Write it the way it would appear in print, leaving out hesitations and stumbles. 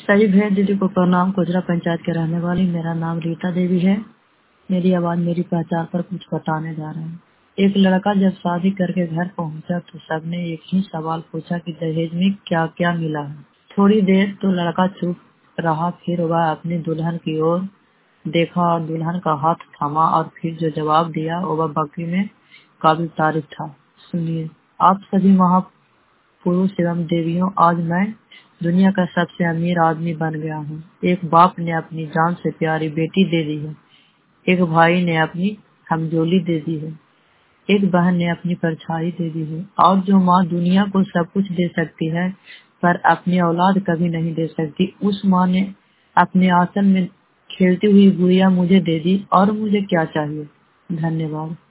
सही है दीदी को प्रणाम। कोजरा पंचायत के रहने वाली, मेरा नाम रीता देवी है। मेरी आवाज मेरी पहचान पर कुछ बताने जा रहे हैं। एक लड़का जब शादी करके घर पहुंचा तो सबने एक ही सवाल पूछा कि दहेज में क्या क्या मिला है। थोड़ी देर तो लड़का चुप रहा, फिर वह अपनी दुल्हन की ओर देखा और दुल्हन का हाथ थामा और फिर जो जवाब दिया वह वाकई में काबिल तारीफ था। सुनिए, आप सभी पुरुष एवं देवियों, आज मैं दुनिया का सबसे अमीर आदमी बन गया हूँ। एक बाप ने अपनी जान से प्यारी बेटी दे दी है, एक भाई ने अपनी हमजोली दे दी है, एक बहन ने अपनी परछाई दे दी है। और जो माँ दुनिया को सब कुछ दे सकती है पर अपनी औलाद कभी नहीं दे सकती, उस माँ ने अपने आंचल में खेलती हुई गुड़िया मुझे दे दी, और मुझे क्या चाहिए। धन्यवाद।